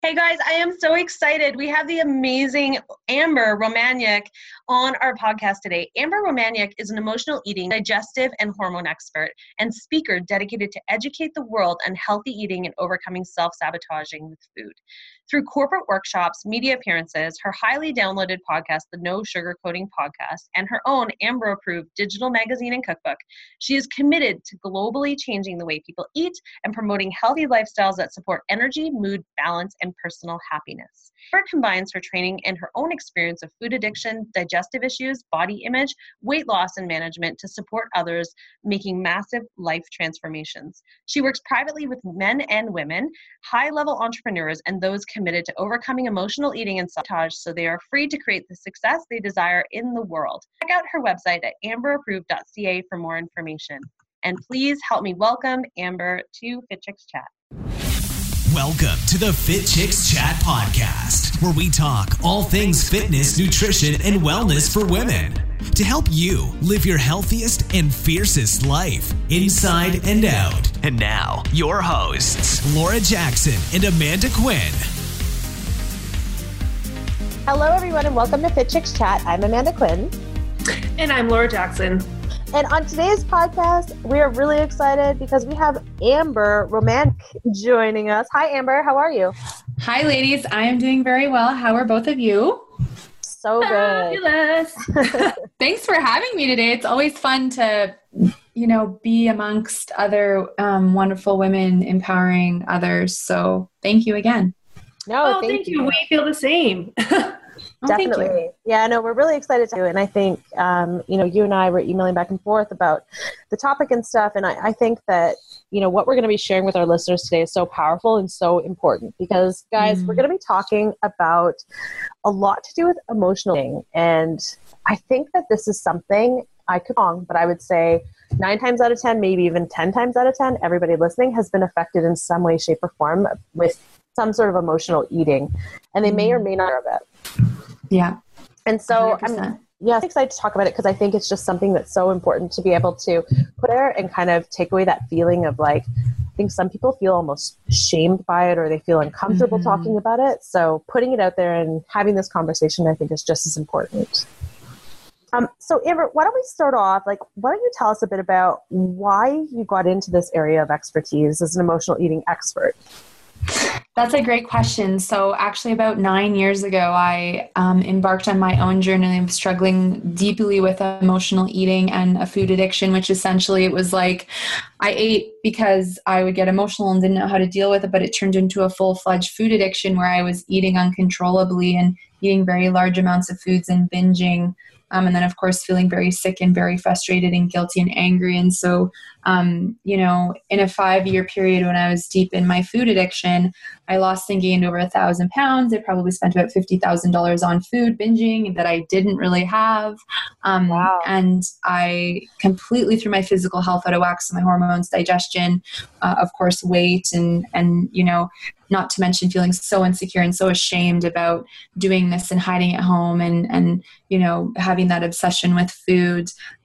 Hey guys, I am so excited. We have the amazing Amber Romaniuk on our podcast today. Amber Romaniuk is an emotional eating, digestive, and hormone expert and speaker dedicated to educate the world on healthy eating and overcoming self-sabotaging with food. Through corporate workshops, media appearances, her highly downloaded podcast, the No Sugarcoating Podcast, and her own Amber-approved digital magazine and cookbook, she is committed to globally changing the way people eat and promoting healthy lifestyles that support energy, mood, balance, and personal happiness. Amber combines her training and her own experience of food addiction, digestive issues, body image, weight loss, and management to support others making massive life transformations. She works privately with men and women, high-level entrepreneurs, and those committed to overcoming emotional eating and sabotage so they are free to create the success they desire in the world. Check out her website at amberapproved.ca for more information. And please help me welcome Amber to Fit Chicks Chat. Welcome to the Fit Chicks Chat podcast, where we talk all things fitness, nutrition, and wellness for women to help you live your healthiest and fiercest life inside and out. And now, your hosts, Laura Jackson and Amanda Quinn. Hello, everyone, and welcome to Fit Chicks Chat. I'm Amanda Quinn. And I'm Laura Jackson. And on today's podcast, we are really excited because we have Amber Romaniuk joining us. Hi, Amber. How are you? Hi, ladies. I am doing very well. How are both of you? So good. Fabulous. Thanks for having me today. It's always fun to, be amongst other wonderful women empowering others. So thank you again. No, thank you. We feel the same. Definitely. Yeah, no, we're really excited to. And I think, you and I were emailing back and forth about the topic and stuff. And I think that, what we're going to be sharing with our listeners today is so powerful and so important because, guys, we're going to be talking about a lot to do with emotional eating. And I think that this is something, I could be wrong, but I would say 9 times out of 10, maybe even 10 times out of 10, everybody listening has been affected in some way, shape, or form with some sort of emotional eating. And they may or may not know of it. Yeah. And so 100%. I'm excited to talk about it because I think it's just something that's so important to be able to put there and kind of take away that feeling of I think some people feel almost shamed by it or they feel uncomfortable talking about it. So putting it out there and having this conversation, I think is just as important. So Amber, why don't we start off, why don't you tell us a bit about why you got into this area of expertise as an emotional eating expert? That's a great question. So actually about 9 years ago, I embarked on my own journey of struggling deeply with emotional eating and a food addiction, which essentially it was I ate because I would get emotional and didn't know how to deal with it, but it turned into a full-fledged food addiction where I was eating uncontrollably and eating very large amounts of foods and binging. And then, of course, feeling very sick and very frustrated and guilty and angry. And so, in a 5-year period when I was deep in my food addiction, I lost and gained over 1,000 pounds. I probably spent about $50,000 on food binging that I didn't really have. Wow. And I completely threw my physical health out of whack. So my hormones, digestion, of course, weight, and not to mention feeling so insecure and so ashamed about doing this and hiding at home and having that obsession with food.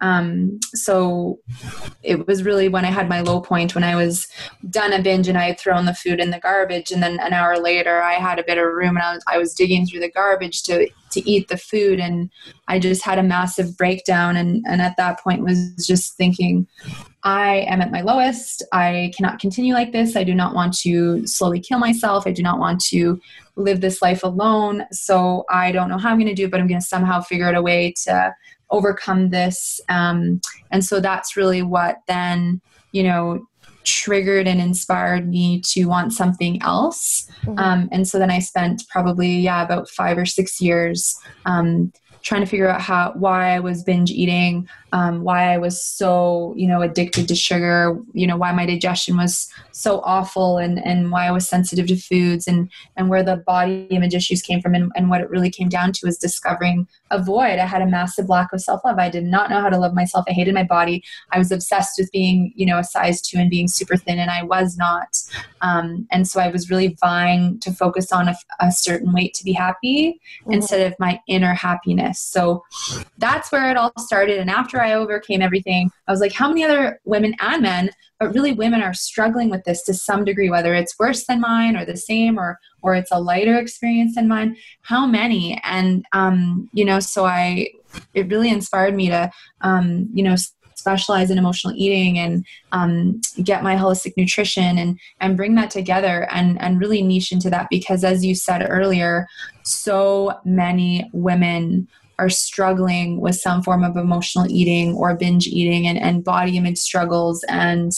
So it was really when I had my low point, when I was done a binge and I had thrown the food in the garbage. And then an hour later, I had a bit of room and I was digging through the garbage to eat the food. And I just had a massive breakdown. And at that point was just thinking, I am at my lowest. I cannot continue like this. I do not want to slowly kill myself. I do not want to live this life alone. So I don't know how I'm going to do it, but I'm going to somehow figure out a way to overcome this. And so that's really what then, triggered and inspired me to want something else. And so then I spent probably, about 5 or 6 years trying to figure out why I was binge eating, why I was so, addicted to sugar, why my digestion was so awful and why I was sensitive to foods and where the body image issues came from. And what it really came down to was discovering a void. I had a massive lack of self-love. I did not know how to love myself. I hated my body. I was obsessed with being, a size 2 and being super thin, and I was not. And so I was really vying to focus on a certain weight to be happy instead of my inner happiness. this. So that's where it all started. And after I overcame everything, I was like, how many other women and men, but really women, are struggling with this to some degree, whether it's worse than mine or the same, or it's a lighter experience than mine? How many? And, so it really inspired me to, specialize in emotional eating and get my holistic nutrition and bring that together and really niche into that, because as you said earlier, so many women are struggling with some form of emotional eating or binge eating and body image struggles. And,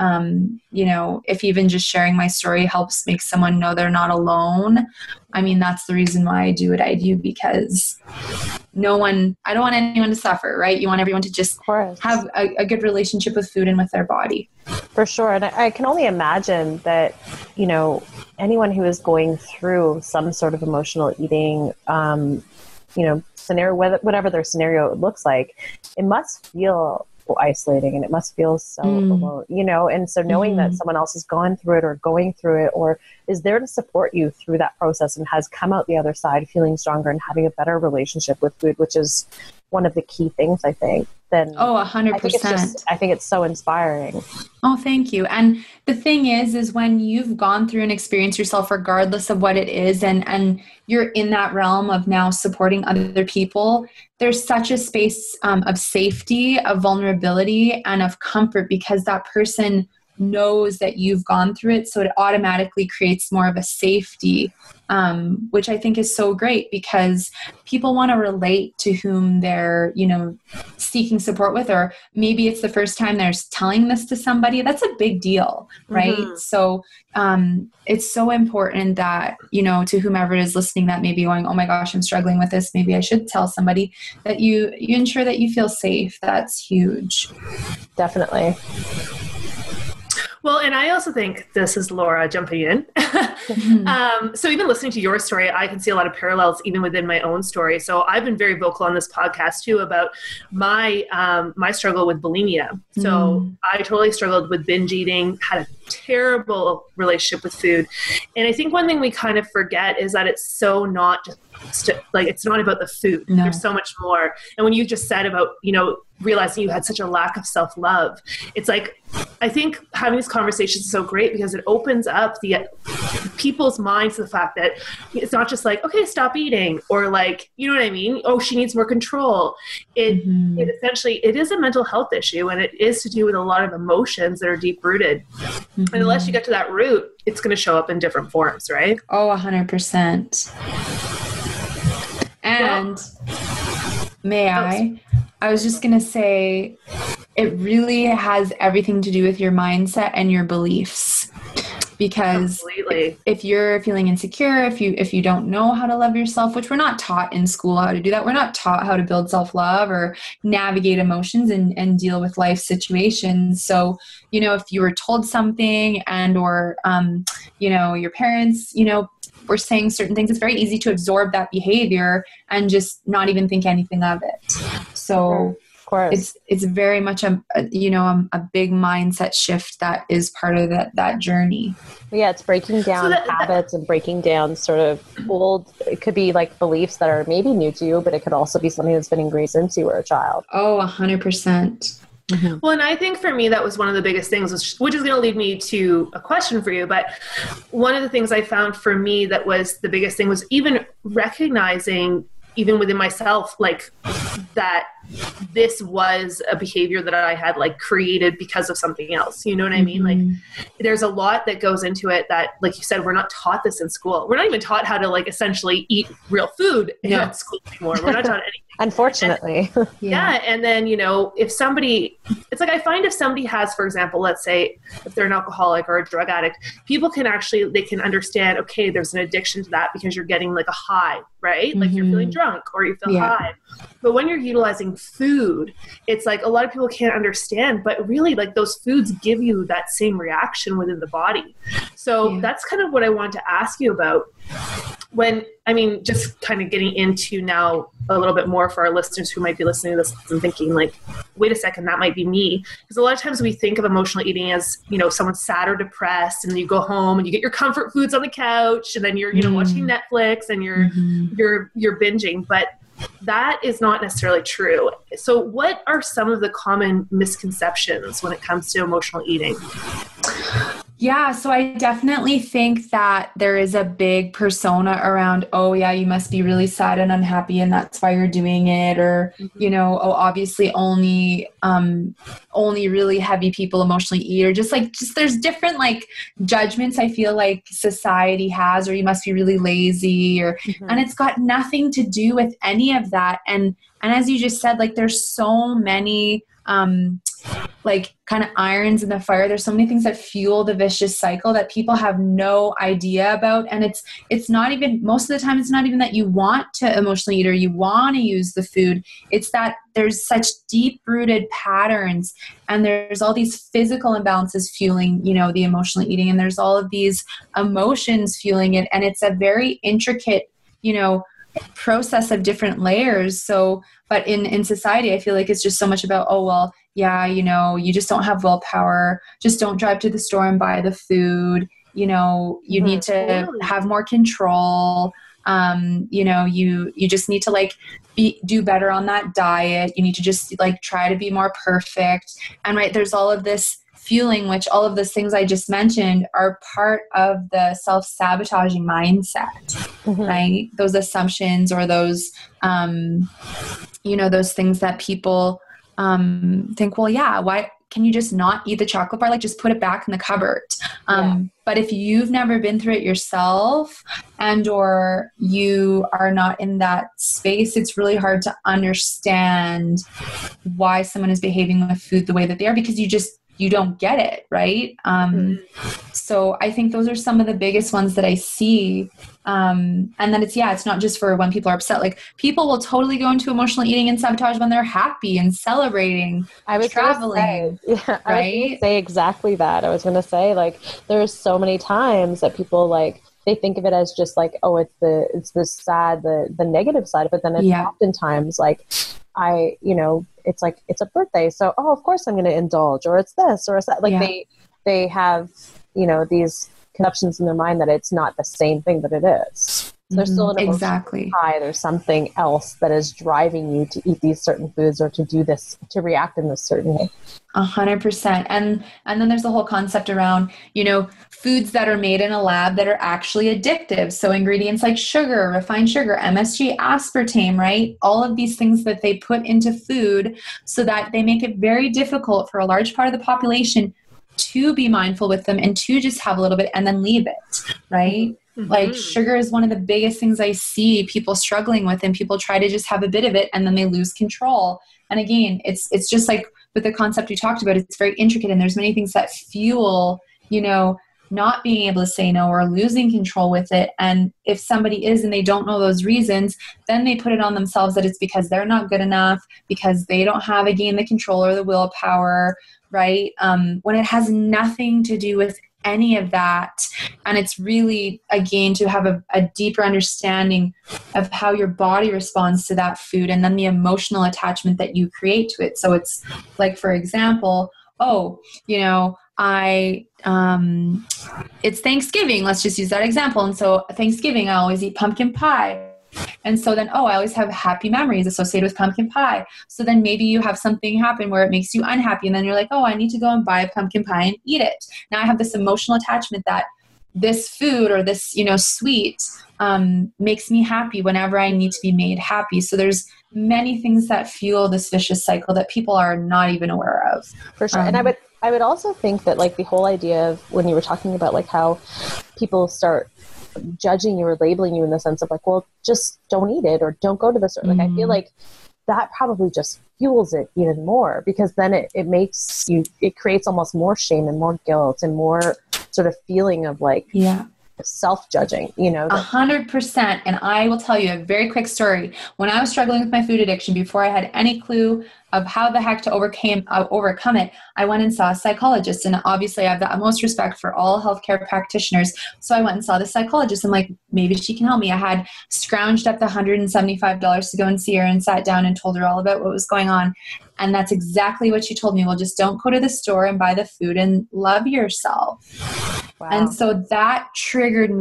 if even just sharing my story helps make someone know they're not alone, I mean, that's the reason why I do what I do, because I don't want anyone to suffer, right? You want everyone to just have a good relationship with food and with their body. For sure. And I can only imagine that, anyone who is going through some sort of emotional eating, scenario, whatever their scenario looks like, it must feel isolating and it must feel so alone, and so knowing that someone else has gone through it or going through it or is there to support you through that process and has come out the other side feeling stronger and having a better relationship with food, which is one of the key things, I think. Then 100%. I think it's so inspiring. Oh, thank you. And the thing is when you've gone through an experience yourself, regardless of what it is, and you're in that realm of now supporting other people, there's such a space of safety, of vulnerability, and of comfort, because that person knows that you've gone through it. So it automatically creates more of a safety, which I think is so great, because people want to relate to whom they're, seeking support with, or maybe it's the first time they're telling this to somebody. That's a big deal, right? So it's so important that, to whomever is listening that may be going, oh my gosh, I'm struggling with this, maybe I should tell somebody, that you ensure that you feel safe. That's huge. Definitely. Well, and I also think, this is Laura jumping in. So even listening to your story, I can see a lot of parallels even within my own story. So I've been very vocal on this podcast too about my struggle with bulimia. So I totally struggled with binge eating, had a terrible relationship with food. And I think one thing we kind of forget is that it's so not just it's not about the food. No. There's so much more. And when you just said about, realizing you had such a lack of self-love, it's like, I think having these conversations is so great because it opens up the people's minds to the fact that it's not just like, okay, stop eating, or like, you know what I mean? Oh, she needs more control. It essentially, it is a mental health issue, and it is to do with a lot of emotions that are deep rooted. And unless you get to that root, it's going to show up in different forms, right? Oh, 100%. And I was just going to say, it really has everything to do with your mindset and your beliefs. Because if you're feeling insecure, if you don't know how to love yourself, which we're not taught in school how to do that, we're not taught how to build self-love or navigate emotions and deal with life situations. So, if you were told something and or, your parents, were saying certain things, it's very easy to absorb that behavior and just not even think anything of it. So of course, it's very much a big mindset shift that is part of that journey. Yeah, it's breaking down habits and breaking down sort of old, it could be like beliefs that are maybe new to you, but it could also be something that's been ingrained since you were a child. Oh, 100%. Well, and I think for me, that was one of the biggest things, which is going to lead me to a question for you. But one of the things I found for me that was the biggest thing was even recognizing, even within myself, like that this was a behavior that I had like created because of something else. You know what I mean? Like there's a lot that goes into it that, like you said, we're not taught this in school. We're not even taught how to like essentially eat real food in school anymore. We're not taught anything. Unfortunately. Yeah. And then, if somebody, it's like, I find if somebody has, for example, let's say if they're an alcoholic or a drug addict, people can they can understand, okay, there's an addiction to that because you're getting like a high, right? Like you're feeling drunk or you feel high. But when you're utilizing food, it's like a lot of people can't understand, but really like those foods give you that same reaction within the body. So that's kind of what I want to ask you about. Just kind of getting into now a little bit more for our listeners who might be listening to this and thinking like, wait a second, that might be me. Because a lot of times we think of emotional eating as, someone's sad or depressed and then you go home and you get your comfort foods on the couch and then you're, watching Netflix and you're binging. But that is not necessarily true. So what are some of the common misconceptions when it comes to emotional eating? Yeah, so I definitely think that there is a big persona around, oh yeah, you must be really sad and unhappy and that's why you're doing it. Or, you know, oh, obviously only really heavy people emotionally eat, or just there's different like judgments I feel like society has, or you must be really lazy, or, and it's got nothing to do with any of that. And as you just said, like there's so many, like kind of irons in the fire. There's so many things that fuel the vicious cycle that people have no idea about. And it's not even, most of the time, it's not even that you want to emotionally eat or you want to use the food. It's that there's such deep rooted patterns and there's all these physical imbalances fueling, you know, the emotional eating, and there's all of these emotions fueling it. And it's a very intricate, you know, process of different layers. So, but in society, I feel like it's just so much about, oh, well, yeah, you know, you just don't have willpower. Just don't drive to the store and buy the food. You know, you need to have more control. You know, you just need to like do better on that diet. You need to just like try to be more perfect. And right, there's all of this fueling, which all of those things I just mentioned are part of the self-sabotaging mindset, right? Those assumptions or those, you know, those things that people think, well, yeah, why can you just not eat the chocolate bar? Like just put it back in the cupboard. But if you've never been through it yourself and or you are not in that space, it's really hard to understand why someone is behaving with food the way that they are, because you don't get it, right? So I think those are some of the biggest ones that I see. And then it's not just for when people are upset. Like people will totally go into emotional eating and sabotage when they're happy and celebrating, traveling. I was going to say exactly that. I was going to say, like, there's so many times that people like, they think of it as just like, oh, it's the sad, the negative side, but then it's oftentimes like, it's like, it's a birthday. So, oh, of course I'm going to indulge, or it's this, or it's that. Like they have, you know, these conceptions in their mind that it's not the same thing, but it is. So there's still an emotional high. There's something else that is driving you to eat these certain foods or to do this, to react in this certain way. 100%. And then there's the whole concept around, you know, foods that are made in a lab that are actually addictive. So ingredients like sugar, refined sugar, MSG, aspartame, right? All of these things that they put into food so that they make it very difficult for a large part of the population to be mindful with them and to just have a little bit and then leave it, right? Like sugar is one of the biggest things I see people struggling with, and people try to just have a bit of it and then they lose control. And again, it's just like with the concept we talked about, it's very intricate and there's many things that fuel, you know, not being able to say no or losing control with it. And if somebody is and they don't know those reasons, then they put it on themselves that it's because they're not good enough, because they don't have, again, the control or the willpower, right? When it has nothing to do with any of that. And it's really, again, to have a deeper understanding of how your body responds to that food and then the emotional attachment that you create to it. So it's like, for example, oh, you know, it's Thanksgiving. Let's just use that example. And so Thanksgiving, I always eat pumpkin pie. And so then, I always have happy memories associated with pumpkin pie. So then maybe you have something happen where it makes you unhappy. And then you're like, oh, I need to go and buy a pumpkin pie and eat it. Now I have this emotional attachment that this food or this, you know, sweet makes me happy whenever I need to be made happy. So there's many things that fuel this vicious cycle that people are not even aware of. For sure. And I would also think that like the whole idea of when you were talking about like how people start judging you or labeling you in the sense of like, well, just don't eat it or don't go to the store. Like, I feel like that probably just fuels it even more, because then it creates almost more shame and more guilt and more sort of feeling of like, self-judging, you know. 100%. And I will tell you a very quick story. When I was struggling with my food addiction, before I had any clue of how the heck to overcome it, I went and saw a psychologist. And obviously I have the utmost respect for all healthcare practitioners. So I went and saw the psychologist. I'm like, maybe she can help me. I had scrounged up the $175 to go and see her and sat down and told her all about what was going on. And that's exactly what she told me. Well, just don't go to the store and buy the food and love yourself. Wow. And so that triggered me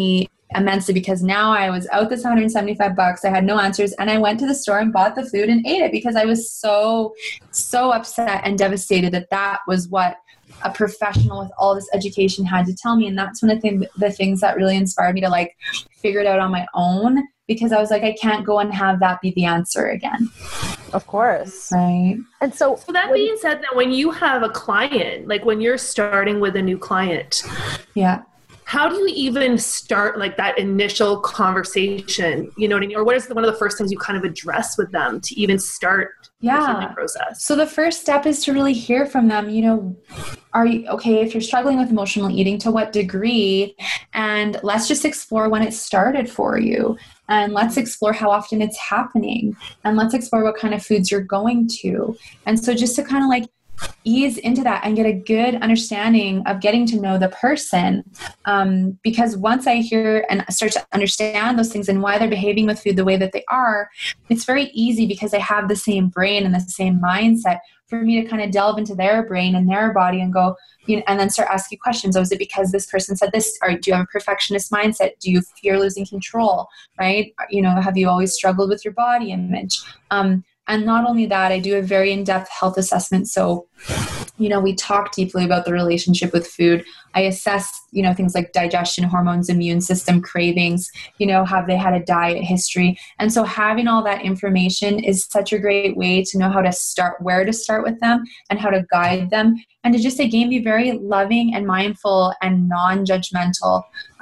immensely, because now I was out this $175. I had no answers, and I went to the store and bought the food and ate it because I was so upset and devastated that was what a professional with all this education had to tell me. And that's one of the things that really inspired me to like figure it out on my own, because I was like, I can't go and have that be the answer again. Of course. Right. And so that being said, that when you have a client, like when you're starting with a new client, yeah, how do you even start like that initial conversation? You know what I mean? Or what is one of the first things you kind of address with them to even start the healing process? So the first step is to really hear from them. You know, are you okay if you're struggling with emotional eating, to what degree? And let's just explore when it started for you. And let's explore how often it's happening. And let's explore what kind of foods you're going to. And so just to kind of like ease into that and get a good understanding of getting to know the person. Because once I hear and start to understand those things and why they're behaving with food the way that they are, it's very easy, because I have the same brain and the same mindset, for me to kind of delve into their brain and their body and go, you know, and then start asking questions. Oh, is it because this person said this? Or do you have a perfectionist mindset? Do you fear losing control? Right? You know, have you always struggled with your body image? And not only that, I do a very in-depth health assessment. So, you know, we talk deeply about the relationship with food. I assess, you know, things like digestion, hormones, immune system, cravings, you know, have they had a diet history? And so having all that information is such a great way to know how to start, where to start with them and how to guide them. And to just, again, be very loving and mindful and non-judgmental,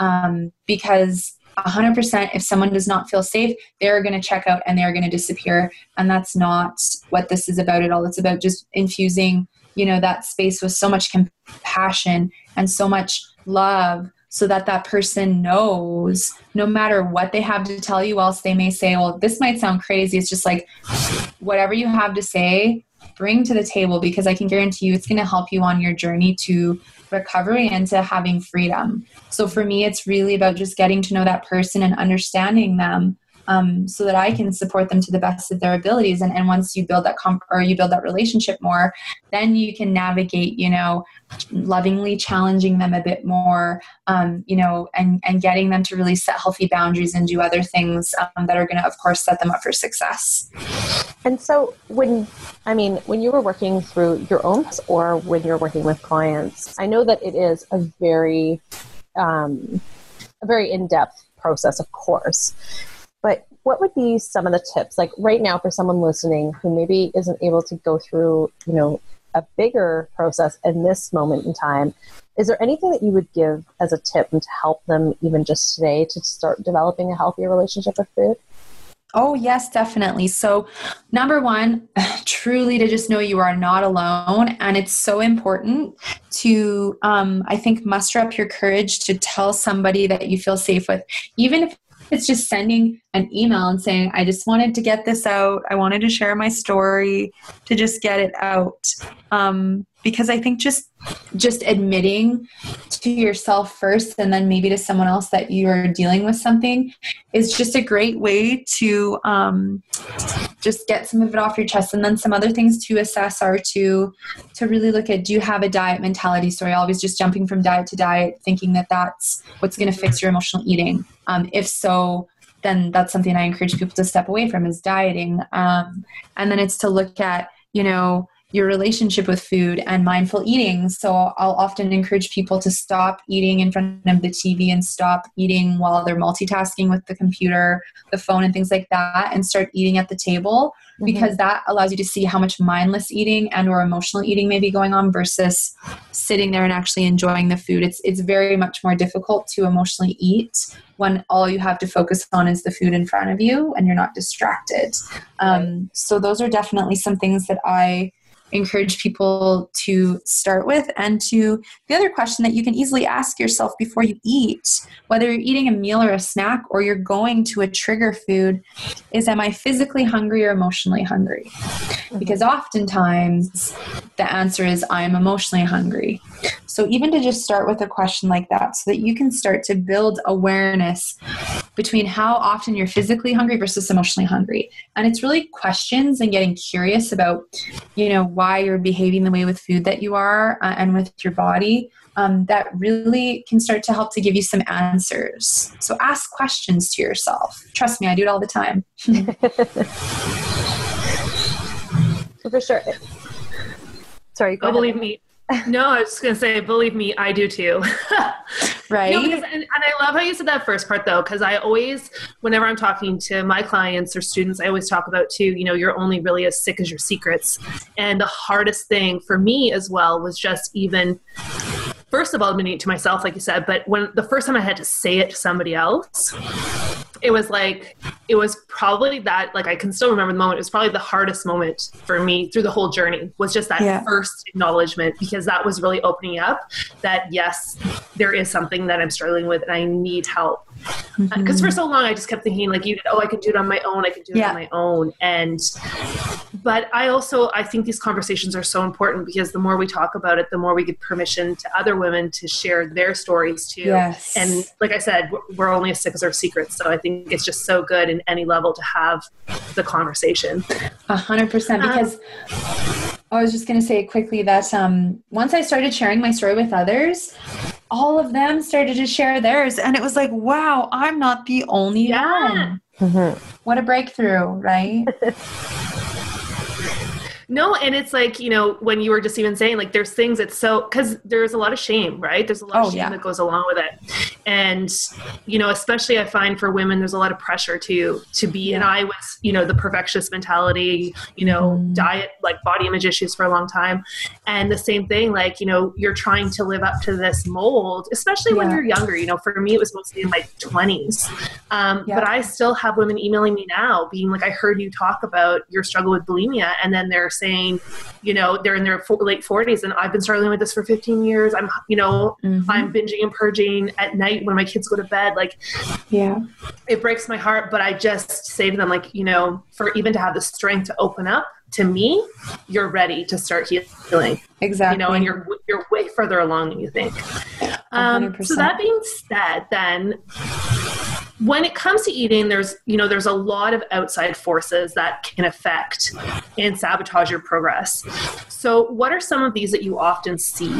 because 100%, if someone does not feel safe, they're going to check out and they're going to disappear. And that's not what this is about at all. It's about just infusing, you know, that space with so much compassion and so much love, so that that person knows no matter what they have to tell you, else they may say, well, this might sound crazy. It's just like, whatever you have to say, bring to the table, because I can guarantee you it's going to help you on your journey to recovery and to having freedom. So for me, it's really about just getting to know that person and understanding them, so that I can support them to the best of their abilities. And once you build that you build that relationship more, then you can navigate, you know, lovingly challenging them a bit more, you know, and getting them to really set healthy boundaries and do other things that are going to, of course, set them up for success. And so when you were working through your own, or when you're working with clients, I know that it is a very in-depth process, of course. But what would be some of the tips, like right now, for someone listening who maybe isn't able to go through, you know, a bigger process in this moment in time? Is there anything that you would give as a tip to help them even just today to start developing a healthier relationship with food? Oh, yes, definitely. So number one, truly to just know you are not alone. And it's so important to, I think, muster up your courage to tell somebody that you feel safe with, even if it's just sending an email and saying, I just wanted to get this out. I wanted to share my story, to just get it out. Because I think just admitting to yourself first, and then maybe to someone else that you're dealing with something, is just a great way to just get some of it off your chest. And then some other things to assess are to really look at, do you have a diet mentality? So you're always just jumping from diet to diet, thinking that that's what's going to fix your emotional eating. If so, then that's something I encourage people to step away from, is dieting. And then it's to look at, you know, your relationship with food and mindful eating. So I'll often encourage people to stop eating in front of the TV and stop eating while they're multitasking with the computer, the phone, and things like that, and start eating at the table, because that allows you to see how much mindless eating and or emotional eating may be going on versus sitting there and actually enjoying the food. It's very much more difficult to emotionally eat when all you have to focus on is the food in front of you and you're not distracted. So those are definitely some things that I encourage people to start with. And to the other question that you can easily ask yourself before you eat, whether you're eating a meal or a snack, or you're going to a trigger food, is, am I physically hungry or emotionally hungry? Because oftentimes the answer is, I'm emotionally hungry. So even to just start with a question like that, so that you can start to build awareness between how often you're physically hungry versus emotionally hungry. And it's really questions and getting curious about, you know, why you're behaving the way with food that you are and with your body, that really can start to help to give you some answers. So ask questions to yourself. Trust me, I do it all the time. For sure. Sorry, go ahead. Believe me. No, I was just going to say, believe me, I do too. Right. And I love how you said that first part though, because I always, whenever I'm talking to my clients or students, I always talk about too, you're only really as sick as your secrets. And the hardest thing for me as well was just even, first of all, admitting it to myself, like you said, but when the first time I had to say it to somebody else, it was probably that, like, I can still remember the moment. It was probably the hardest moment for me through the whole journey, was just that first acknowledgement, because that was really opening up that, yes, there is something that I'm struggling with and I need help. Because for so long I just kept thinking like, I can do it on my own. I can do it on my own. But I think these conversations are so important, because the more we talk about it, the more we give permission to other women to share their stories too. Yes. And like I said, we're only as sick as our secrets. So I think it's just so good in any level to have the conversation. 100%. Because I was just going to say quickly that once I started sharing my story with others, all of them started to share theirs. And it was like, wow, I'm not the only one. Mm-hmm. What a breakthrough, right? No, and it's like, when you were just even saying, like, there's things that's because there's a lot of shame, right? There's a lot of shame that goes along with it. And, especially I find for women, there's a lot of pressure to be, and I was, the perfectionist mentality, diet, like body image issues for a long time. And the same thing, like, you're trying to live up to this mold, especially when you're younger. For me, it was mostly in my 20s. But I still have women emailing me now being like, I heard you talk about your struggle with bulimia. And then they're saying, they're in their late 40s and I've been struggling with this for 15 years. I'm I'm binging and purging at night when my kids go to bed. Like, it breaks my heart, but I just say to them, like, for even to have the strength to open up to me, you're ready to start healing. Exactly. And you're way further along than you think. So that being said, then, when it comes to eating, there's a lot of outside forces that can affect and sabotage your progress. So what are some of these that you often see?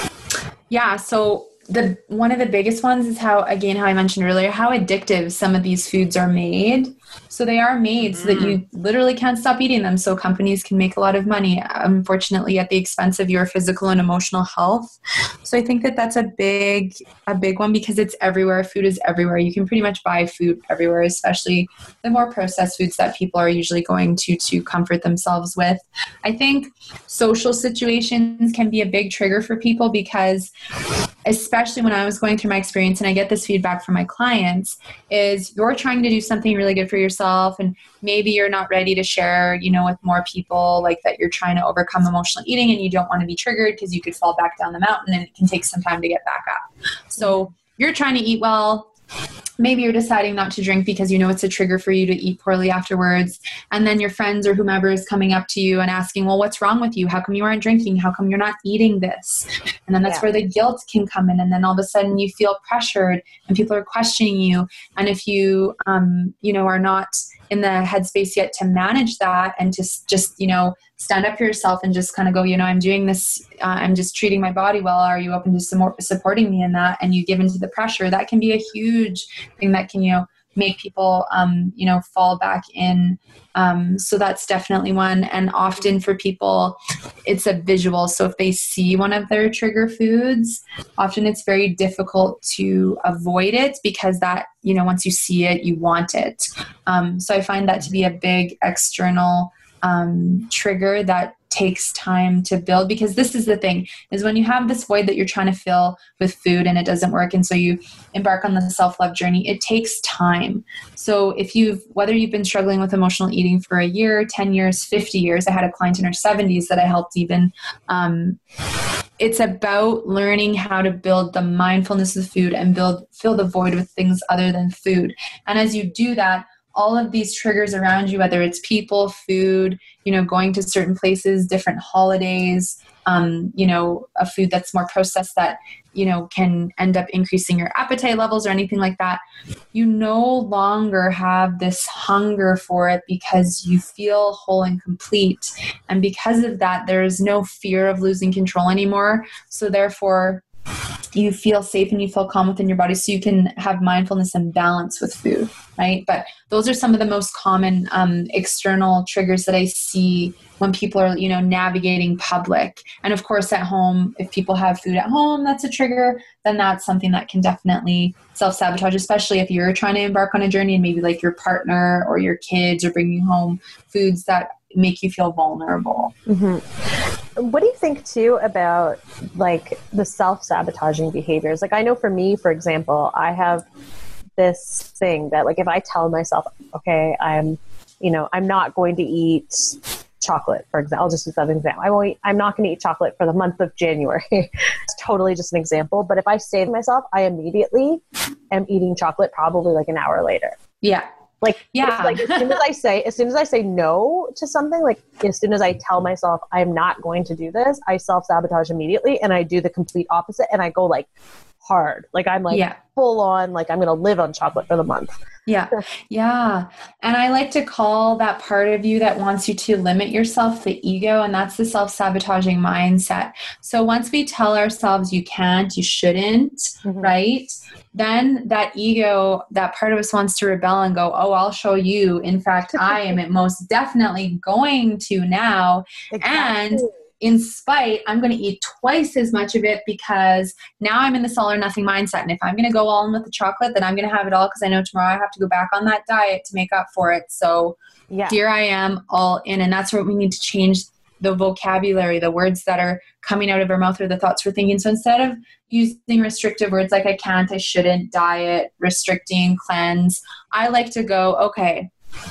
Yeah. So one of the biggest ones is how I mentioned earlier, how addictive some of these foods are made. So they are made so that you literally can't stop eating them. So companies can make a lot of money, unfortunately, at the expense of your physical and emotional health. So I think that that's a big one, because it's everywhere. Food is everywhere. You can pretty much buy food everywhere, especially the more processed foods that people are usually going to comfort themselves with. I think social situations can be a big trigger for people, because especially when I was going through my experience, and I get this feedback from my clients, is you're trying to do something really good for yourself, and maybe you're not ready to share, with more people, like that you're trying to overcome emotional eating and you don't want to be triggered because you could fall back down the mountain and it can take some time to get back up. So you're trying to eat well. Maybe you're deciding not to drink because it's a trigger for you to eat poorly afterwards. And then your friends or whomever is coming up to you and asking, well, what's wrong with you? How come you aren't drinking? How come you're not eating this? And then that's where the guilt can come in. And then all of a sudden you feel pressured and people are questioning you. And if you, are not in the headspace yet to manage that and to just, stand up for yourself and just kind of go, I'm doing this, I'm just treating my body well. Are you open to supporting me in that? And you give into the pressure. That can be a huge thing that can, make people, fall back in. So that's definitely one. And often for people, it's a visual. So if they see one of their trigger foods, often it's very difficult to avoid it, because that, once you see it, you want it. So I find that to be a big external trigger that takes time to build, because this is the thing, is when you have this void that you're trying to fill with food and it doesn't work, and so you embark on the self-love journey, it takes time. So whether you've been struggling with emotional eating for a year, 10 years, 50 years, I had a client in her 70s that I helped even, it's about learning how to build the mindfulness of food and fill the void with things other than food. And as you do that, all of these triggers around you, whether it's people, food, going to certain places, different holidays, a food that's more processed that, can end up increasing your appetite levels or anything like that, you no longer have this hunger for it because you feel whole and complete. And because of that, there's no fear of losing control anymore. So therefore, you feel safe and you feel calm within your body, so you can have mindfulness and balance with food, right? But those are some of the most common external triggers that I see when people are, navigating public. And of course, at home, if people have food at home, that's a trigger, then that's something that can definitely self-sabotage, especially if you're trying to embark on a journey and maybe like your partner or your kids are bringing home foods that make you feel vulnerable. Mm-hmm. What do you think too about like the self-sabotaging behaviors? Like I know for me, for example, I have this thing that like if I tell myself, okay, I'm not going to eat chocolate, for example, I'll just use that example. I'm not going to eat chocolate for the month of January. It's totally just an example. But if I say to myself, I immediately am eating chocolate probably like an hour later. Yeah. Like as soon as I say no to something, like as soon as I tell myself I'm not going to do this, I self-sabotage immediately and I do the complete opposite and I go like hard. Like I'm like full on, like I'm going to live on chocolate for the month. Yeah. Yeah. And I like to call that part of you that wants you to limit yourself the ego, and that's the self-sabotaging mindset. So once we tell ourselves you can't, you shouldn't, right? Then that ego, that part of us wants to rebel and go, oh, I'll show you. In fact, I am most definitely going to now. Exactly. And in spite, I'm going to eat twice as much of it because now I'm in this all or nothing mindset. And if I'm going to go all in with the chocolate, then I'm going to have it all because I know tomorrow I have to go back on that diet to make up for it. So here I am all in. And that's where we need to change the vocabulary, the words that are coming out of our mouth or the thoughts we're thinking. So instead of using restrictive words like I can't, I shouldn't, diet, restricting, cleanse, I like to go, okay,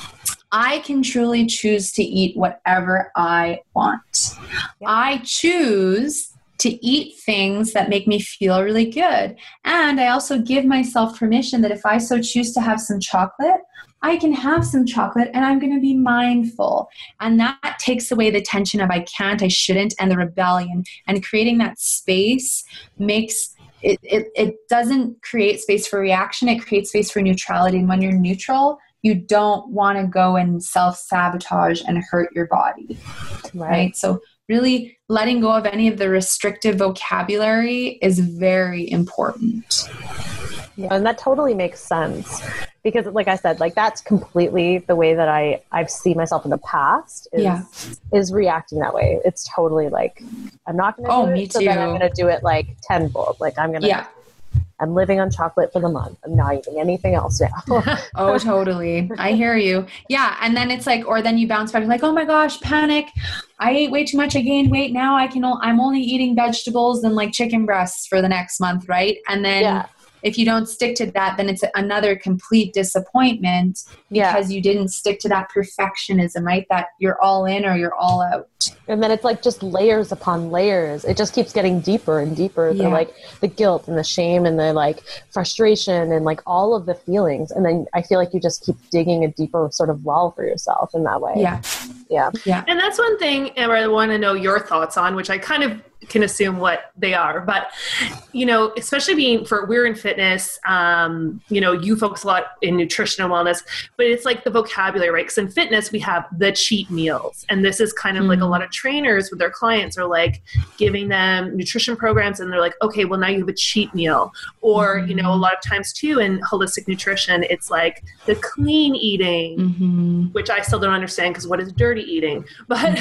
I can truly choose to eat whatever I want. I choose to eat things that make me feel really good. And I also give myself permission that if I so choose to have some chocolate, I can have some chocolate and I'm going to be mindful. And that takes away the tension of I can't, I shouldn't, and the rebellion. And creating that space makes it doesn't create space for reaction. It creates space for neutrality. And when you're neutral, you don't want to go and self-sabotage and hurt your body, right? So really letting go of any of the restrictive vocabulary is very important. Yeah, and that totally makes sense because like I said, like that's completely the way that I've seen myself in the past is reacting that way. It's totally like, I'm not going to do it, so then I'm going to do it like tenfold. Like I'm living on chocolate for the month. I'm not eating anything else now. Oh, totally. I hear you. Yeah. And then it's like, or then you bounce back like, oh my gosh, panic. I ate way too much. I gained weight. Now I'm only eating vegetables and like chicken breasts for the next month. Right. And then if you don't stick to that, then it's another complete disappointment because you didn't stick to that perfectionism, right? That you're all in or you're all out. And then it's like just layers upon layers. It just keeps getting deeper and deeper. Yeah. Like the guilt and the shame and the like frustration and like all of the feelings. And then I feel like you just keep digging a deeper sort of well for yourself in that way. Yeah. Yeah. Yeah. And that's one thing, Amber, I want to know your thoughts on, which I kind of can assume what they are, but especially we're in fitness, you focus a lot in nutrition and wellness, but it's like the vocabulary, right? Because in fitness we have the cheat meals, and this is kind of like a lot of trainers with their clients are like giving them nutrition programs and they're like, okay, well now you have a cheat meal, or a lot of times too in holistic nutrition it's like the clean eating, which I still don't understand because what is dirty eating? But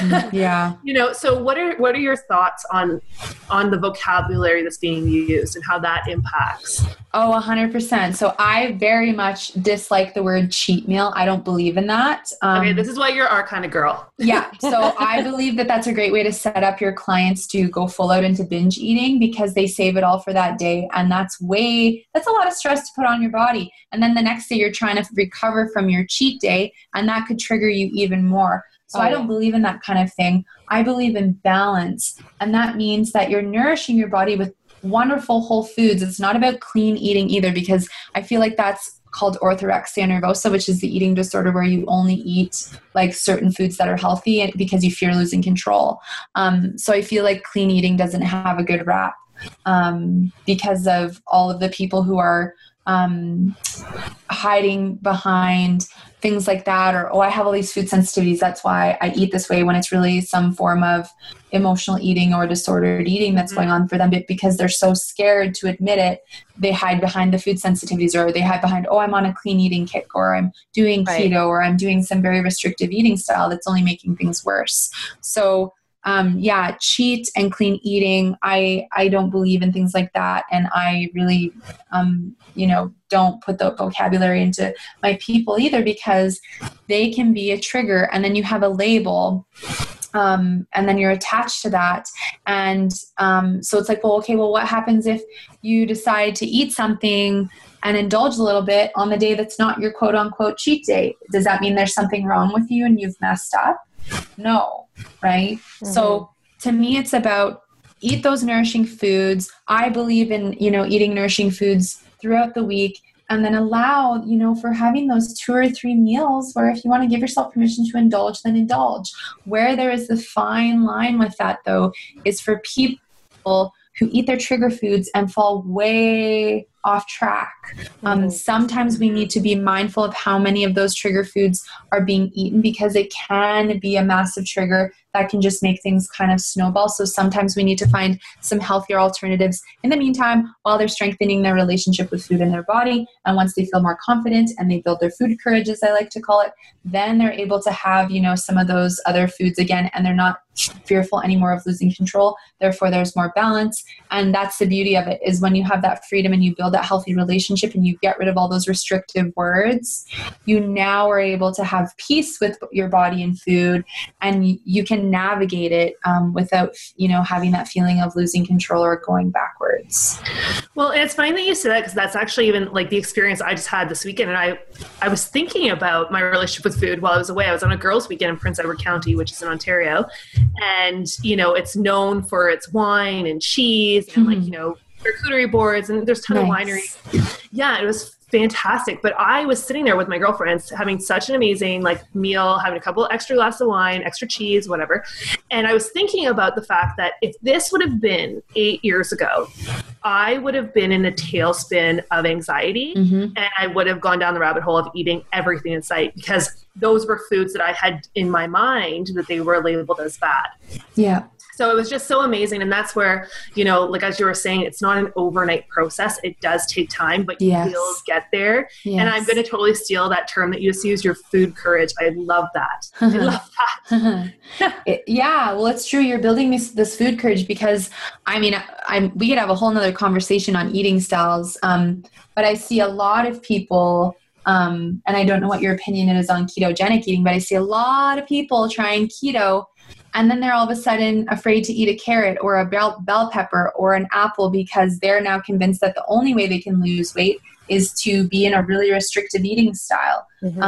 so what are your thoughts on the vocabulary that's being used and how that impacts? Oh, 100%. So I very much dislike the word cheat meal. I don't believe in that. Okay, this is why you're our kind of girl. Yeah. So I believe that that's a great way to set up your clients to go full out into binge eating because they save it all for that day. And that's a lot of stress to put on your body. And then the next day you're trying to recover from your cheat day and that could trigger you even more. So I don't believe in that kind of thing. I believe in balance. And that means that you're nourishing your body with wonderful whole foods. It's not about clean eating either, because I feel like that's called orthorexia nervosa, which is the eating disorder where you only eat like certain foods that are healthy because you fear losing control. So I feel like clean eating doesn't have a good rap because of all of the people who are hiding behind things like that, or, oh, I have all these food sensitivities, that's why I eat this way, when it's really some form of emotional eating or disordered eating that's going on for them. But because they're so scared to admit it, they hide behind the food sensitivities, or they hide behind, oh, I'm on a clean eating kick, or I'm doing keto, or I'm doing some very restrictive eating style that's only making things worse. So cheat and clean eating. I don't believe in things like that. And I really, don't put the vocabulary into my people either, because they can be a trigger, and then you have a label, and then you're attached to that. And so it's like, well, what happens if you decide to eat something and indulge a little bit on the day that's not your quote unquote cheat day? Does that mean there's something wrong with you and you've messed up? No, right? Mm-hmm. So to me, it's about eat those nourishing foods. I believe in, eating nourishing foods throughout the week, and then allow, for having those 2 or 3 meals where if you want to give yourself permission to indulge, then indulge. Where there is the fine line with that, though, is for people who eat their trigger foods and fall way off track. Sometimes we need to be mindful of how many of those trigger foods are being eaten, because it can be a massive trigger that can just make things kind of snowball. So sometimes we need to find some healthier alternatives in the meantime, while they're strengthening their relationship with food in their body. And once they feel more confident and they build their food courage, as I like to call it, then they're able to have, some of those other foods again, and they're not fearful anymore of losing control. Therefore, there's more balance. And that's the beauty of it, is when you have that freedom and you build that healthy relationship and you get rid of all those restrictive words, you now are able to have peace with your body and food, and you can navigate it without, having that feeling of losing control or going backwards. Well, and it's funny that you say that, because that's actually even like the experience I just had this weekend. And I was thinking about my relationship with food while I was away. I was on a girls' weekend in Prince Edward County, which is in Ontario. And, it's known for its wine and cheese and charcuterie boards, and there's a ton of wineries. Yeah, it was fantastic. But I was sitting there with my girlfriends having such an amazing meal, having a couple extra glasses of wine, extra cheese, whatever. And I was thinking about the fact that if this would have been 8 years ago, I would have been in a tailspin of anxiety, and I would have gone down the rabbit hole of eating everything in sight, because those were foods that I had in my mind that they were labeled as bad. Yeah. So it was just so amazing. And that's where, as you were saying, it's not an overnight process. It does take time, but you will get there. Yes. And I'm going to totally steal that term that you just used, your food courage. I love that. I love that. Well, it's true. You're building this food courage, because we could have a whole nother conversation on eating styles. But I see a lot of people, and I don't know what your opinion is on ketogenic eating, but I see a lot of people trying keto, and then they're all of a sudden afraid to eat a carrot or a bell pepper or an apple, because they're now convinced that the only way they can lose weight is to be in a really restrictive eating style.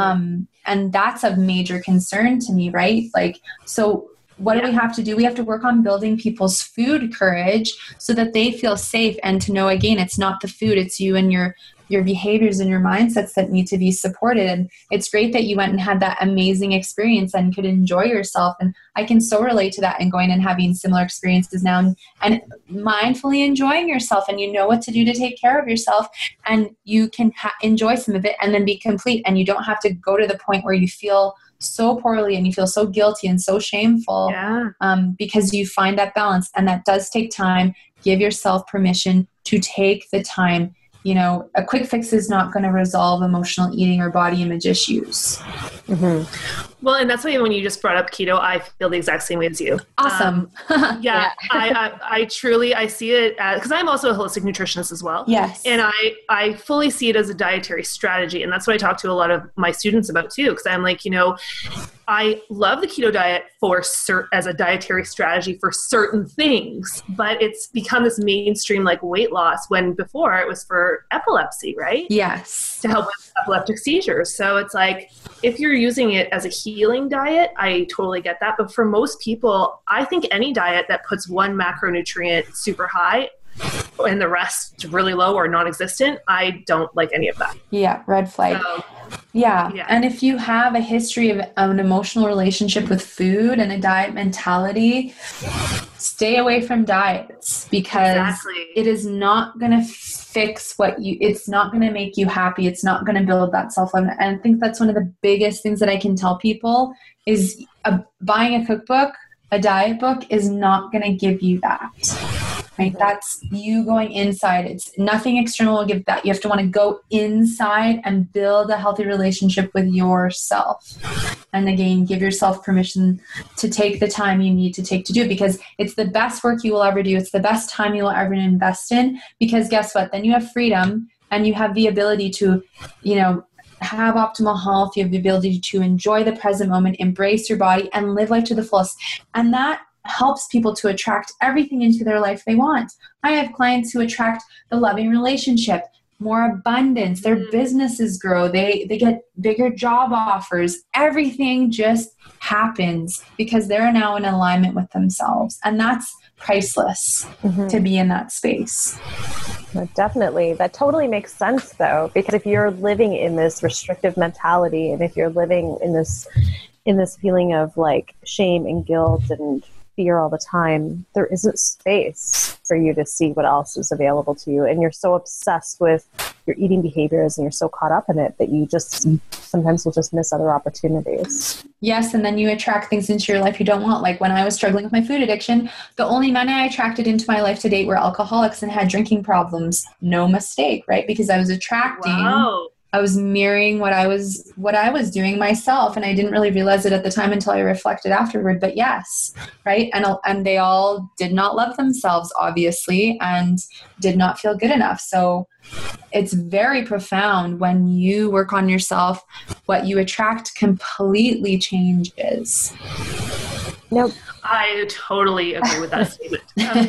And that's of major concern to me, right? So what do we have to do? We have to work on building people's food courage so that they feel safe, and to know, again, it's not the food, it's you and your behaviors and your mindsets that need to be supported. And it's great that you went and had that amazing experience and could enjoy yourself. And I can so relate to that, and going and having similar experiences now, and mindfully enjoying yourself, and you know what to do to take care of yourself, and you can enjoy some of it and then be complete. And you don't have to go to the point where you feel so poorly and you feel so guilty and so shameful, because you find that balance. And that does take time. Give yourself permission to take the time. A quick fix is not going to resolve emotional eating or body image issues. Well, and that's why when you just brought up keto, I feel the exact same way as you. Awesome. I truly see it as, because I'm also a holistic nutritionist as well. Yes. And I fully see it as a dietary strategy. And that's what I talk to a lot of my students about too. Because I'm like, I love the keto diet as a dietary strategy for certain things, but it's become this mainstream weight loss, when before it was for epilepsy, right? Yes. To help with epileptic seizures. So it's if you're using it as a healing diet, I totally get that. But for most people, I think any diet that puts one macronutrient super high and the rest really low or non-existent, I don't like any of that. Yeah, red flag. So, yeah. And if you have a history of an emotional relationship with food and a diet mentality, stay away from diets, because it is not going to fix it's not going to make you happy. It's not going to build that self-love. And I think that's one of the biggest things that I can tell people is buying a cookbook, a diet book is not going to give you that. Right? That's you going inside. It's nothing external will give that. You have to want to go inside and build a healthy relationship with yourself. And again, give yourself permission to take the time you need to take to do it, because it's the best work you will ever do. It's the best time you will ever invest in, because guess what? Then you have freedom and you have the ability to, have optimal health. You have the ability to enjoy the present moment, embrace your body, and live life to the fullest. And that helps people to attract everything into their life they want. I have clients who attract the loving relationship, more abundance, their businesses grow, they get bigger job offers. Everything just happens because they're now in alignment with themselves. And that's priceless to be in that space. Definitely. That totally makes sense, though, because if you're living in this restrictive mentality, and if you're living in this feeling of like shame and guilt and fear all the time, there isn't space for you to see what else is available to you. And you're so obsessed with your eating behaviors and you're so caught up in it that you just sometimes will just miss other opportunities. Yes. And then you attract things into your life you don't want. Like when I was struggling with my food addiction, the only men I attracted into my life to date were alcoholics and had drinking problems. No mistake, right? Because I was attracting... Wow. I was mirroring what I was doing myself, and I didn't really realize it at the time until I reflected afterward. But yes, right, and they all did not love themselves, obviously, and did not feel good enough. So it's very profound when you work on yourself. What you attract completely changes. Nope. I totally agree with that statement.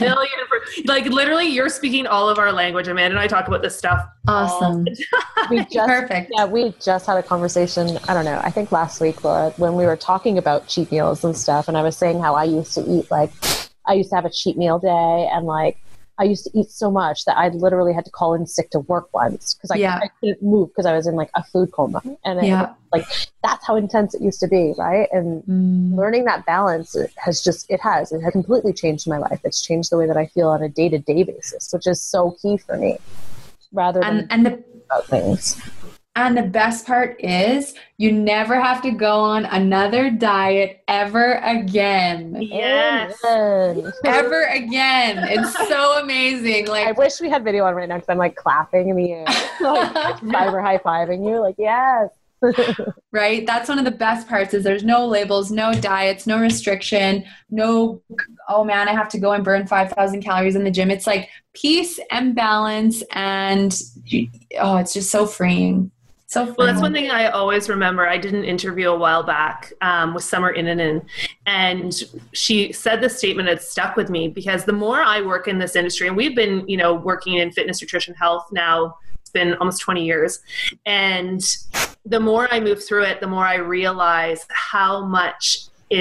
Like literally, you're speaking all of our language. Amanda and I talk about this stuff. Awesome. Perfect. Yeah, we just had a conversation, I don't know, I think last week, Laura, when we were talking about cheat meals and stuff. And I was saying how I used to have a cheat meal day, and like, I used to eat so much that I literally had to call in sick to work once because I couldn't move because I was in like a food coma. And like that's how intense it used to be, right? And learning that balance has completely changed my life. It's changed the way that I feel on a day-to-day basis, which is so key for me. Rather than about things. And the best part is you never have to go on another diet ever again. Yes. Ever again. It's so amazing. Like, I wish we had video on right now because I'm like clapping in the air. Like cyber high-fiving you. Like, yes. Right? That's one of the best parts is there's no labels, no diets, no restriction, no, oh man, I have to go and burn 5,000 calories in the gym. It's like peace and balance, and it's just so freeing. Well, that's one thing I always remember. I did an interview a while back with Summer Inanen, and she said this statement that stuck with me because the more I work in this industry, and we've been, working in fitness, nutrition, health now, it's been almost 20 years. And the more I move through it, the more I realize how much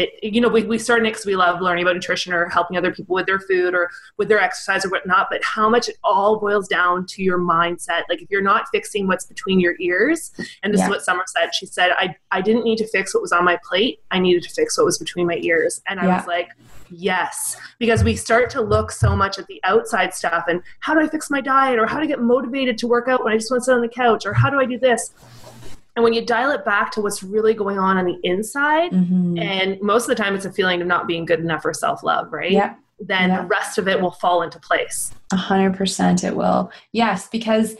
we started it because we love learning about nutrition or helping other people with their food or with their exercise or whatnot, but how much it all boils down to your mindset. Like if you're not fixing what's between your ears, and this is what Summer said, she said, I didn't need to fix what was on my plate. I needed to fix what was between my ears. And I was like, yes, because we start to look so much at the outside stuff and how do I fix my diet, or how do I get motivated to work out when I just want to sit on the couch, or how do I do this? And when you dial it back to what's really going on the inside, and most of the time it's a feeling of not being good enough or self-love, right? Yeah. Then the rest of it will fall into place. 100% it will. Yes, because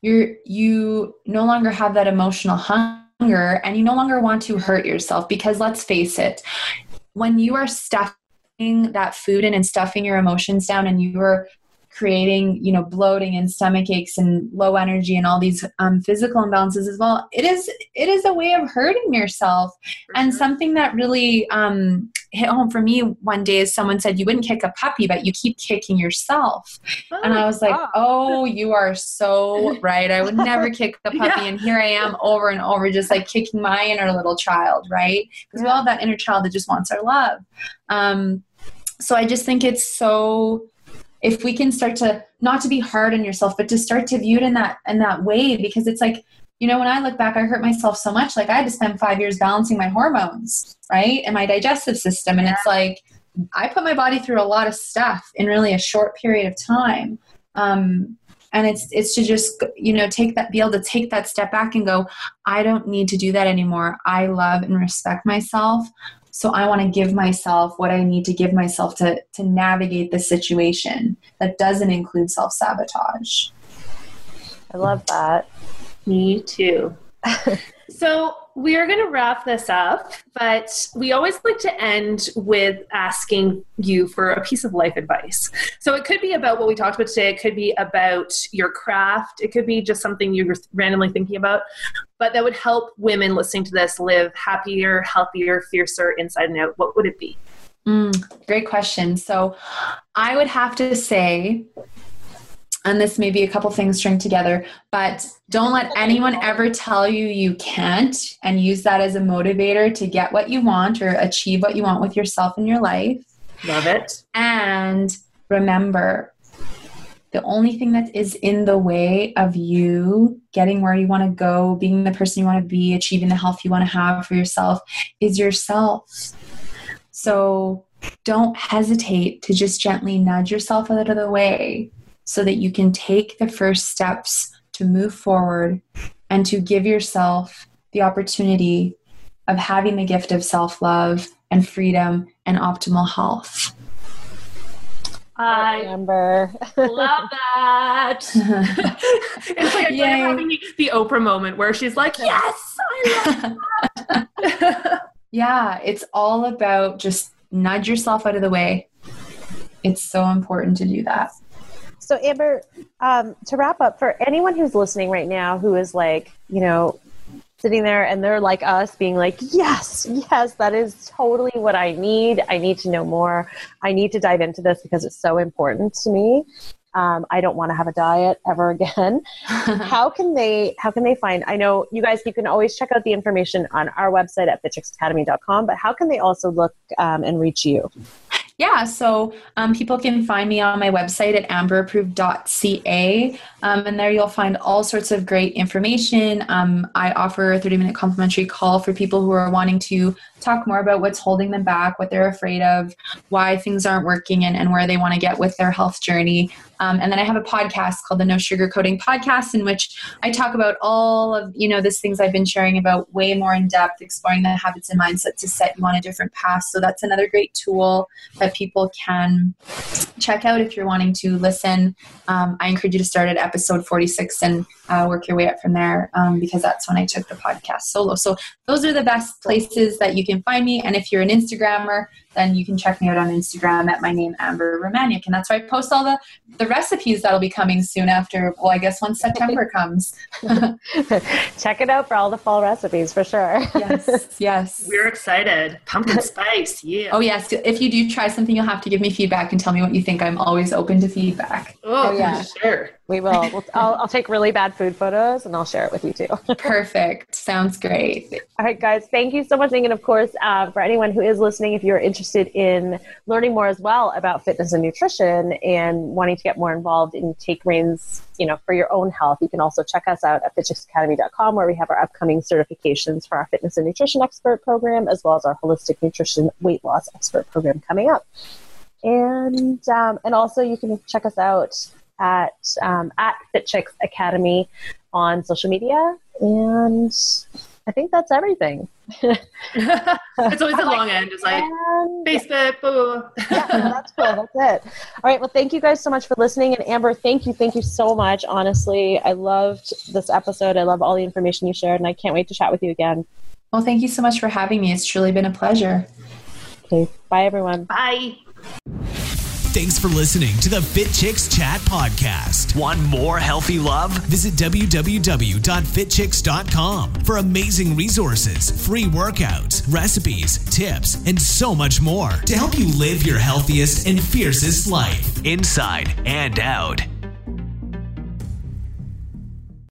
you no longer have that emotional hunger, and you no longer want to hurt yourself, because let's face it, when you are stuffing that food in and stuffing your emotions down, and you are creating, bloating and stomach aches and low energy and all these physical imbalances as well, it is a way of hurting yourself. And something that really hit home for me one day is someone said, you wouldn't kick a puppy, but you keep kicking yourself. And I was like, oh, you are so right. I would never kick the puppy. And here I am over and over, just like kicking my inner little child, right? Because we all have that inner child that just wants our love. So I just think it's so if we can start to not to be hard on yourself, but to start to view it in that way, because it's like, you know, when I look back, I hurt myself so much. Like I had to spend 5 years balancing my hormones, right? And my digestive system. And it's like, I put my body through a lot of stuff in really a short period of time. And it's to just, you know, be able to take that step back and go, I don't need to do that anymore. I love and respect myself. So I want to give myself what I need to give myself to navigate the situation. That doesn't include self-sabotage. I love that. Me too. So we are going to wrap this up, but we always like to end with asking you for a piece of life advice. So it could be about what we talked about today. It could be about your craft. It could be just something you're randomly thinking about, but that would help women listening to this live happier, healthier, fiercer inside and out. What would it be? Great question. So I would have to say, and this may be a couple things string together, but don't let anyone ever tell you you can't, and use that as a motivator to get what you want or achieve what you want with yourself in your life. Love it. And remember, the only thing that is in the way of you getting where you want to go, being the person you want to be, achieving the health you want to have for yourself is yourself. So don't hesitate to just gently nudge yourself out of the way, so that you can take the first steps to move forward and to give yourself the opportunity of having the gift of self-love and freedom and optimal health. I Amber. love that. It's like I'm having the Oprah moment where she's like, yes, I love that. Yeah, it's all about just nudge yourself out of the way. It's so important to do that. So Amber, to wrap up, for anyone who's listening right now who is like, you know, sitting there and they're like us being like, yes, that is totally what I need. I need to know more. I need to dive into this because it's so important to me. I don't want to have a diet ever again. How can they find, I know you guys, you can always check out the information on our website at fitchicksacademy.com, but how can they also look and reach you? Yeah, so people can find me on my website at amberapproved.ca, and there you'll find all sorts of great information. I offer a 30-minute complimentary call for people who are wanting to talk more about what's holding them back, what they're afraid of, why things aren't working, and where they want to get with their health journey. And then I have a podcast called the No Sugarcoating Podcast, in which I talk about all of, you know, these things I've been sharing about way more in depth, exploring the habits and mindset to set you on a different path. So that's another great tool that people can check out if you're wanting to listen. I encourage you to start at episode 46 and work your way up from there, because that's when I took the podcast solo. So those are the best places that you can find me. And if you're an Instagrammer, then you can check me out on Instagram at my name, Amber Romaniuk. And that's where I post all the recipes that'll be coming soon after, well, I guess once September comes. Check it out for all the fall recipes for sure. Yes. We're excited. Pumpkin spice. Yeah. Oh, yes. If you do try something, you'll have to give me feedback and tell me what you think. I'm always open to feedback. Oh yeah. Sure. We will. I'll take really bad food photos and I'll share it with you too. Perfect. Sounds great. All right, guys. Thank you so much. And of course, for anyone who is listening, if you're interested in learning more as well about fitness and nutrition and wanting to get more involved and take reins, you know, for your own health, you can also check us out at fitchicksacademy.com, where we have our upcoming certifications for our fitness and nutrition expert program, as well as our holistic nutrition weight loss expert program coming up. And also you can check us out at Fit Chicks Academy on social media. And I think that's everything. It's always a long end. It's like Facebook. Blah, blah, blah. Yeah, that's cool. That's it. All right. Well, thank you guys so much for listening. And Amber, thank you so much. Honestly, I loved this episode. I love all the information you shared, and I can't wait to chat with you again. Well, thank you so much for having me. It's truly been a pleasure. Okay. Bye, everyone. Bye. Thanks for listening to the Fit Chicks Chat Podcast. Want more healthy love? Visit www.fitchicks.com for amazing resources, free workouts, recipes, tips, and so much more to help you live your healthiest and fiercest life, inside and out.